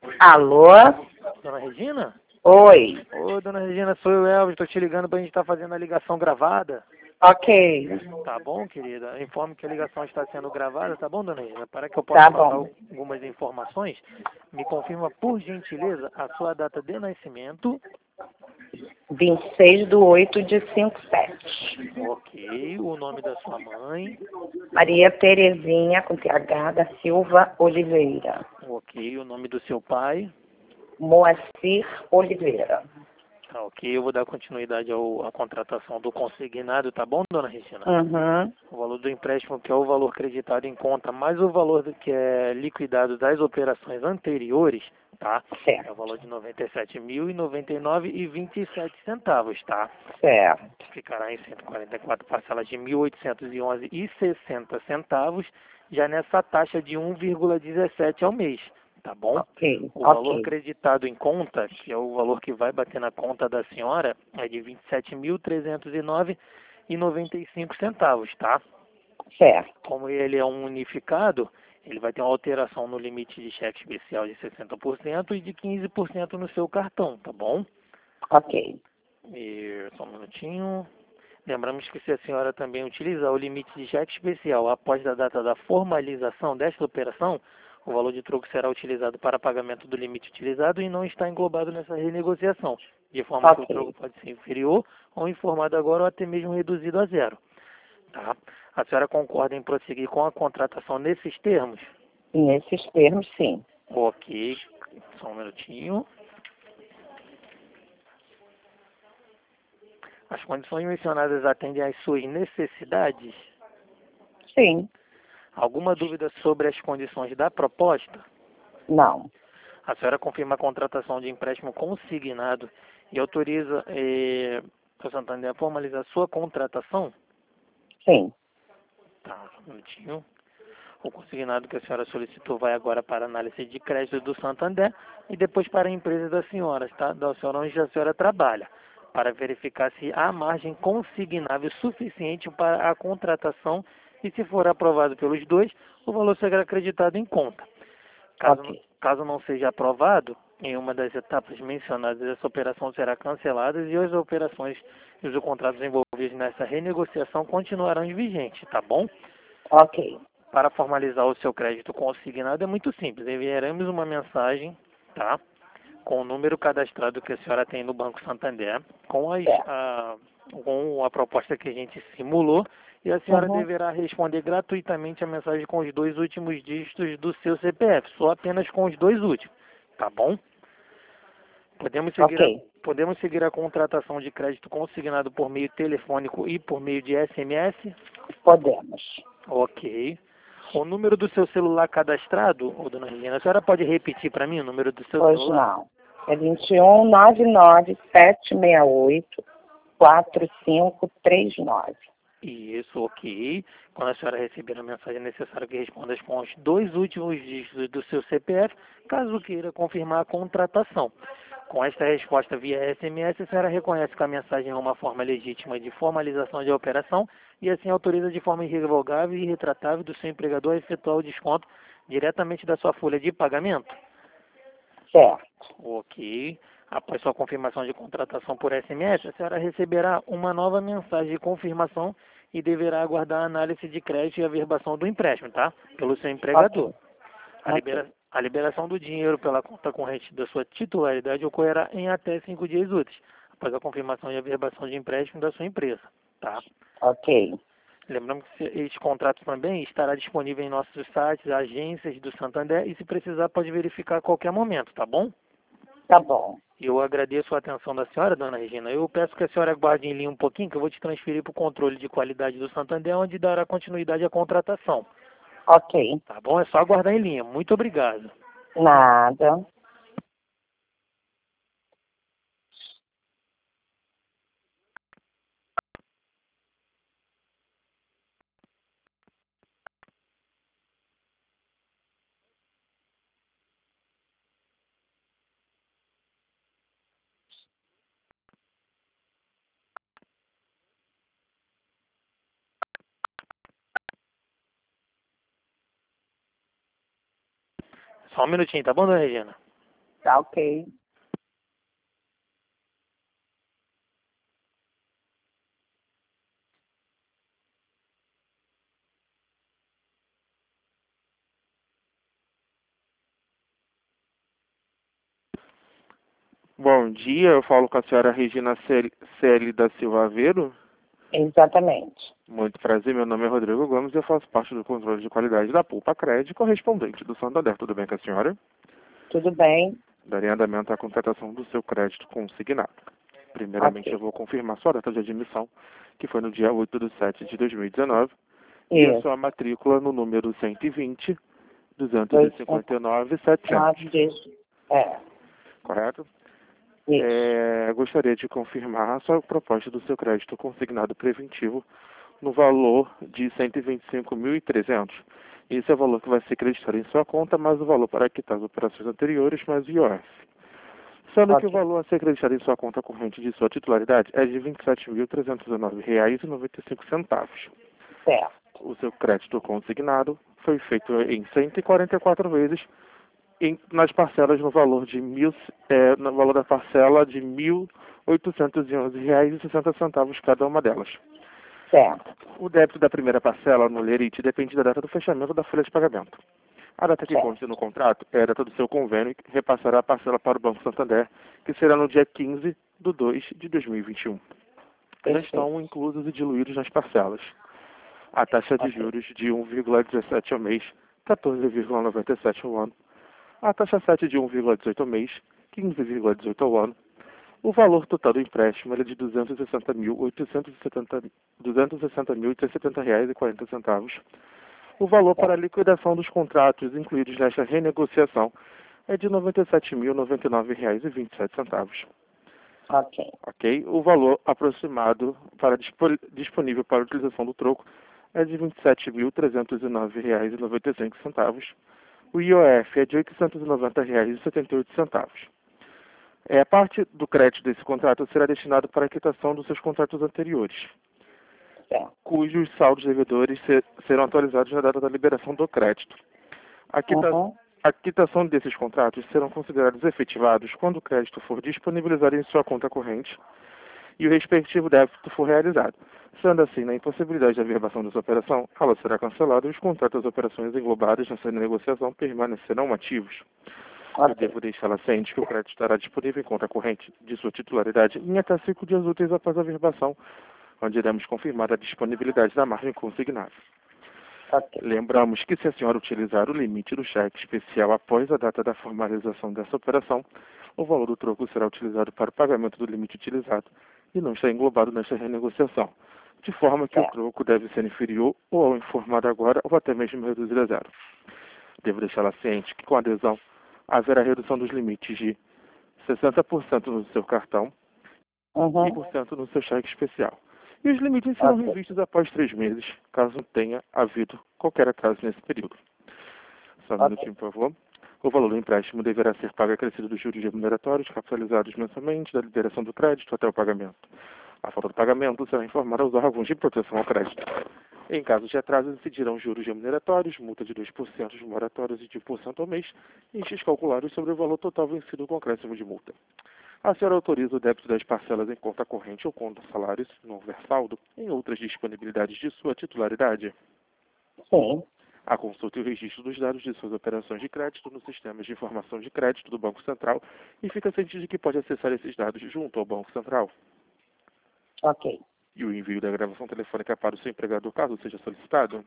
Alô? Dona Regina? Oi. Ô, dona Regina, sou eu, Elvis. Tô te ligando pra gente estar fazendo a ligação gravada. Ok. Tá bom, querida? Informe que a ligação está sendo gravada, tá bom, dona Regina? Para que eu possa Tá passar bom. algumas informações, me confirma, por gentileza, a sua data de nascimento. 26/8/57. Ok. O nome da sua mãe. Maria Terezinha, com TH, da Silva Oliveira. Ok. O nome do seu pai. Moacir Oliveira. Tá, ok. Eu vou dar continuidade à contratação do consignado, tá bom, dona Regina? Uhum. O valor do empréstimo, que é o valor creditado em conta, mais o valor que é liquidado das operações anteriores, tá? É o Certo. valor de R$ 97.099,27, tá? Certo. Ficará em 144 parcelas de R$ 1.811,60, já nessa taxa de 1,17 ao mês, tá bom? Ok. O valor Ok. creditado em conta, que é o valor que vai bater na conta da senhora, é de R$ 27.309,95, tá? Certo. Como ele é um unificado, ele vai ter uma alteração no limite de cheque especial de 60% e de 15% no seu cartão, tá bom? Ok. E só um minutinho. Lembramos que se a senhora também utilizar o limite de cheque especial após a data da formalização desta operação, o valor de troco será utilizado para pagamento do limite utilizado e não está englobado nessa renegociação, de forma que o troco Ok. pode ser inferior ou informado agora ou até mesmo reduzido a zero. Tá? A senhora concorda em prosseguir com a contratação nesses termos? Nesses termos, sim. Ok, só um minutinho. As condições mencionadas atendem às suas necessidades? Sim. Alguma dúvida sobre as condições da proposta? Não. A senhora confirma a contratação de empréstimo consignado e autoriza o Santander a formalizar sua contratação? Sim. Tá, só um minutinho. O consignado que a senhora solicitou vai agora para a análise de crédito do Santander e depois para a empresa da senhora, tá? Da senhora onde a senhora trabalha, para verificar se há margem consignável suficiente para a contratação e, se for aprovado pelos dois, o valor será acreditado em conta. Ok. Caso não seja aprovado, em uma das etapas mencionadas, essa operação será cancelada e as operações e os contratos envolvidos nessa renegociação continuarão vigentes, tá bom? Ok. Para formalizar o seu crédito consignado é muito simples. Enviaremos uma mensagem, tá? Com o número cadastrado que a senhora tem no Banco Santander, Certo. com a proposta que a gente simulou, e a senhora Uhum. deverá responder gratuitamente a mensagem com os dois últimos dígitos do seu CPF, só apenas com os dois últimos, tá bom? Podemos seguir a, Ok. podemos seguir a contratação de crédito consignado por meio telefônico e por meio de SMS? Podemos. Ok. O número do seu celular cadastrado, ô, dona Regina, a senhora pode repetir para mim o número do seu Pois celular? não. É 21 99768 4539. Isso, ok. Quando a senhora receber a mensagem, é necessário que responda com os dois últimos dígitos do seu CPF, caso queira confirmar a contratação. Com esta resposta via SMS, a senhora reconhece que a mensagem é uma forma legítima de formalização de operação e assim autoriza de forma irrevogável e irretratável do seu empregador a efetuar o desconto diretamente da sua folha de pagamento? Certo. Ok. Após sua confirmação de contratação por SMS, a senhora receberá uma nova mensagem de confirmação e deverá aguardar a análise de crédito e averbação do empréstimo, tá? Pelo seu empregador. Ok. Ok. A liberação do dinheiro pela conta corrente da sua titularidade ocorrerá em até 5 dias úteis, após a confirmação e averbação de empréstimo da sua empresa, tá? Ok. Lembrando que este contrato também estará disponível em nossos sites, agências do Santander, e se precisar pode verificar a qualquer momento, tá bom? Tá bom. Eu agradeço a atenção da senhora, dona Regina. Eu peço que a senhora aguarde em linha um pouquinho, que eu vou te transferir para o controle de qualidade do Santander, onde dará continuidade à contratação. Ok. Tá bom? É só aguardar em linha. Muito obrigado. Nada. Só um minutinho, tá bom, dona Regina? Tá ok. Bom dia, eu falo com a senhora Regina Celi da Silva Aveiro. Exatamente. Muito prazer, meu nome é Rodrigo Gomes e eu faço parte do controle de qualidade da Pulpa Cred, correspondente do Santander. Tudo bem com a senhora? Tudo bem? Darei andamento à contratação do seu crédito consignado. Primeiramente, Ok. eu vou confirmar sua data de admissão, que foi no dia 8/7/2019, e a Isso. sua matrícula no número 120, 259, 700, É, correto? isso. Gostaria de confirmar a sua proposta do seu crédito consignado preventivo no valor de 125.300. Esse é o valor que vai ser creditado em sua conta, mais o valor para quitar as operações anteriores, mais o IOF. Sendo que o Ok. valor a ser creditado em sua conta corrente de sua titularidade é de R$ 27.319,95. Certo. O seu crédito consignado foi feito em 144 vezes nas parcelas no valor no valor da parcela de R$ 1.811,60 cada uma delas. Certo. O débito da primeira parcela no Lerite depende da data do fechamento da folha de pagamento. A data que Certo. consta no contrato é a data do seu convênio que repassará a parcela para o Banco Santander, que será no dia 15/2/2021. Já estão inclusos e diluídos nas parcelas a taxa de juros de 1,17 ao mês, 14,97 ao ano, a taxa 7 de 1,18 ao mês, 15,18 ao ano. O valor total do empréstimo é de R$ 260.870,40. O valor para a liquidação dos contratos incluídos nesta renegociação é de R$ 97.099,27. Ok. Ok? O valor aproximado disponível para a utilização do troco é de R$ 27.309,95. O IOF é de R$ 890,78. A parte do crédito desse contrato será destinado para a quitação dos seus contratos anteriores, Certo. cujos saldos devedores serão atualizados na data da liberação do crédito. A quitação desses contratos serão considerados efetivados quando o crédito for disponibilizado em sua conta corrente e o respectivo débito for realizado. Sendo assim, na impossibilidade de averbação dessa operação, ela será cancelada e os contratos das operações englobadas nessa negociação permanecerão ativos. Eu devo deixá-la ciente que o crédito estará disponível em conta corrente de sua titularidade em até 5 dias úteis após a averbação, onde iremos confirmar a disponibilidade da margem consignada. Ok. Lembramos que se a senhora utilizar o limite do cheque especial após a data da formalização dessa operação, o valor do troco será utilizado para o pagamento do limite utilizado e não está englobado nesta renegociação, de forma que o troco deve ser inferior ou ao informado agora ou até mesmo reduzido a zero. Devo deixá-la ciente que com a adesão haverá redução dos limites de 60% no seu cartão e 1% no seu cheque especial. E os limites serão revistos após 3 meses, caso tenha havido qualquer atraso nesse período. Só um minutinho, por favor. O valor do empréstimo deverá ser pago acrescido dos juros remuneratórios capitalizados mensalmente da liberação do crédito até o pagamento. A falta do pagamento será informada aos órgãos de proteção ao crédito. Em caso de atraso, incidirão juros remuneratórios, multa de 2% de moratórios e de 1% ao mês, e X calculados sobre o valor total vencido com acréscimo de multa. A senhora autoriza o débito das parcelas em conta corrente ou conta salários, não houver saldo, em outras disponibilidades de sua titularidade? Sim. A consulta e o registro dos dados de suas operações de crédito nos sistemas de informação de crédito do Banco Central e fica ciente de que pode acessar esses dados junto ao Banco Central. Ok. E o envio da gravação telefônica para o seu empregador, caso seja solicitado?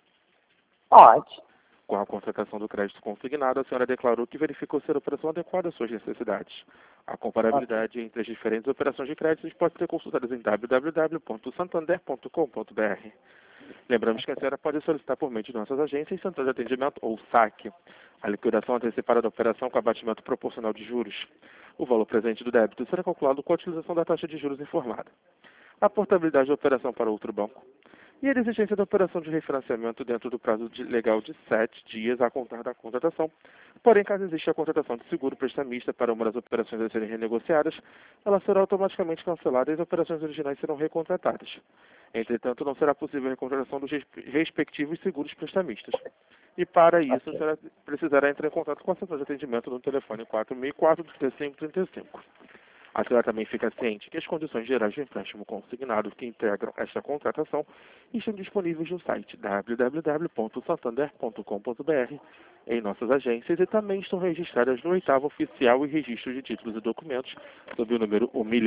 Pode. Com a contratação do crédito consignado, a senhora declarou que verificou ser a operação adequada às suas necessidades. A comparabilidade entre as diferentes operações de crédito pode ser consultada em www.santander.com.br. Lembramos que a senhora pode solicitar por meio de nossas agências Central de Atendimento ou SAC a liquidação antecipada da operação com abatimento proporcional de juros. O valor presente do débito será calculado com a utilização da taxa de juros informada. A portabilidade da operação para outro banco. e a exigência da operação de refinanciamento dentro do prazo legal de 7 dias a contar da contratação. Porém, caso exista a contratação de seguro prestamista para uma das operações a serem renegociadas, ela será automaticamente cancelada e as operações originais serão recontratadas. Entretanto, não será possível a recontratação dos respectivos seguros prestamistas. E para isso, precisará entrar em contato com a central de atendimento no telefone 464-3535. A senhora também fica ciente que as condições gerais de empréstimo consignado que integram esta contratação estão disponíveis no site www.santander.com.br, em nossas agências, e também estão registradas no 8º Oficial e Registro de Títulos e Documentos, sob o número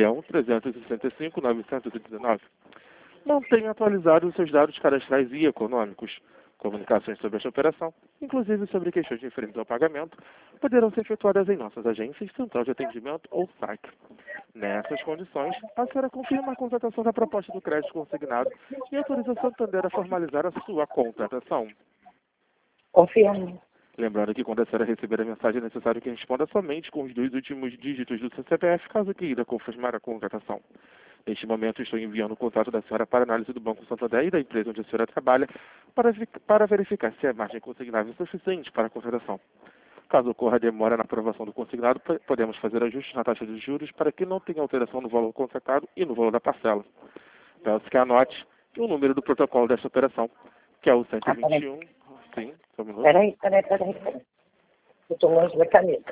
1.365.919. Mantenha atualizados os seus dados cadastrais e econômicos. Comunicações sobre esta operação, inclusive sobre questões referentes ao pagamento, poderão ser efetuadas em nossas agências, central de atendimento ou SAC. Nessas condições, a senhora confirma a contratação da proposta do crédito consignado e autoriza a Santander a formalizar a sua contratação. Confirmo. Lembrando que quando a senhora receber a mensagem, é necessário que responda somente com os 2 últimos dígitos do seu CPF, caso queira confirmar a contratação. Neste momento, estou enviando o contato da senhora para análise do Banco Santander e da empresa onde a senhora trabalha para verificar se a margem consignável é suficiente para a contratação. Caso ocorra demora na aprovação do consignado, podemos fazer ajustes na taxa de juros para que não tenha alteração no valor contratado e no valor da parcela. Peço que anote o número do protocolo desta operação, que é o 121. Sim, só um minuto. Peraí. Eu estou longe da caneta.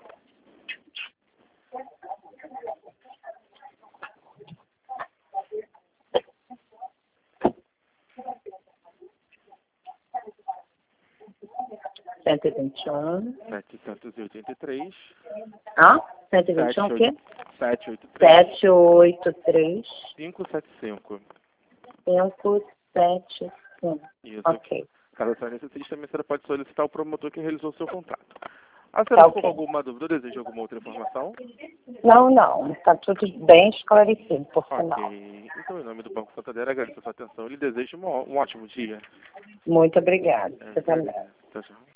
Cento e 783. 121 o quê? 783. 783 575. 575. Isso. Ok. Caso a senhora necessite, também a senhora pode solicitar o promotor que realizou o seu contrato. A senhora ficou com alguma dúvida ou deseja alguma outra informação? Não. Está tudo bem esclarecido, por sinal. Ok. Então, em nome do Banco Santander, agradeço a sua atenção e lhe desejo um ótimo dia. Muito obrigada. Você também. Tchau, tchau.